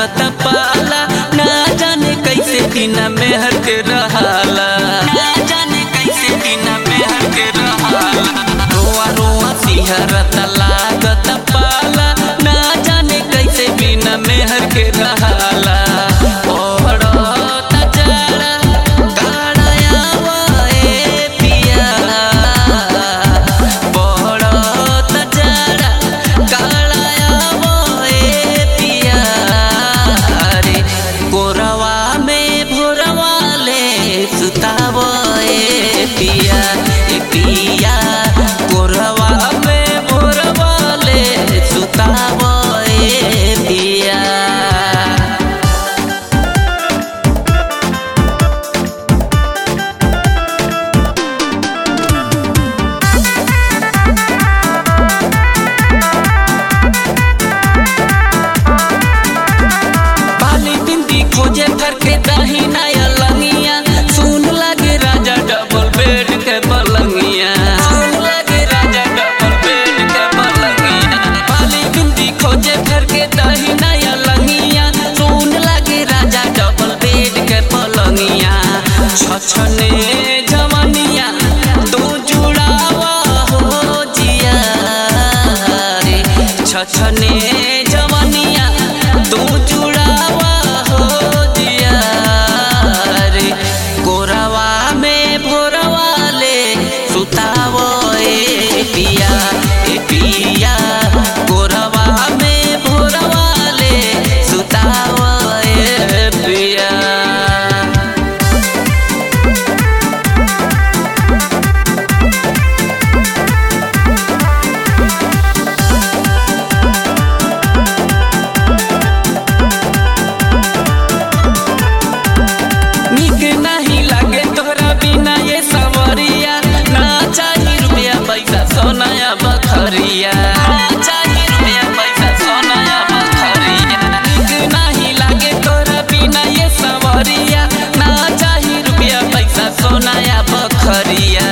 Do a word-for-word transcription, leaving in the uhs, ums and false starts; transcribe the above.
लागत पाला, ना जाने कैसे बिना मेहर के रहाला, ना जाने कैसे बिना मेहर के रहाला। रोआ रोआ सिहरत लागत पाला, ना जाने कैसे बिना मेहर के रहाला। पिया ए पिया कोरवा में भोरवा ले सुताव ए पिया। बाली बिंदी खोजे घर के दही नया लंगिया, सुन लगे राजा डबल बेड के पलंगिया, सुन लगे राजा डबल बेड के पलंगिया। बाली बिंदी खोजे घर के दही नया लंगिया, सुन लगे राजा डबल बेड के पलंगिया। छछने जवनिया तू जुड़ावा हो जिया रे, छछने जवनिया तू जुड़ावा हो जिया रे। कोरवा में भोरवा ले सुताव ए पिया ए पिया, कोरवा में भोरवा ले सुताव ए पिया। नीक नहीं लागे तोहरा बिना ये सवरिया, ना चाही रुपया पैसा सोनाया बखरिया, ना चाही रुपया पैसा सोनाया बखरिया। नीक नहीं लागे तोहरा बिना ये सवरिया, ना चाही रुपया पैसा सोनाया बखरिया।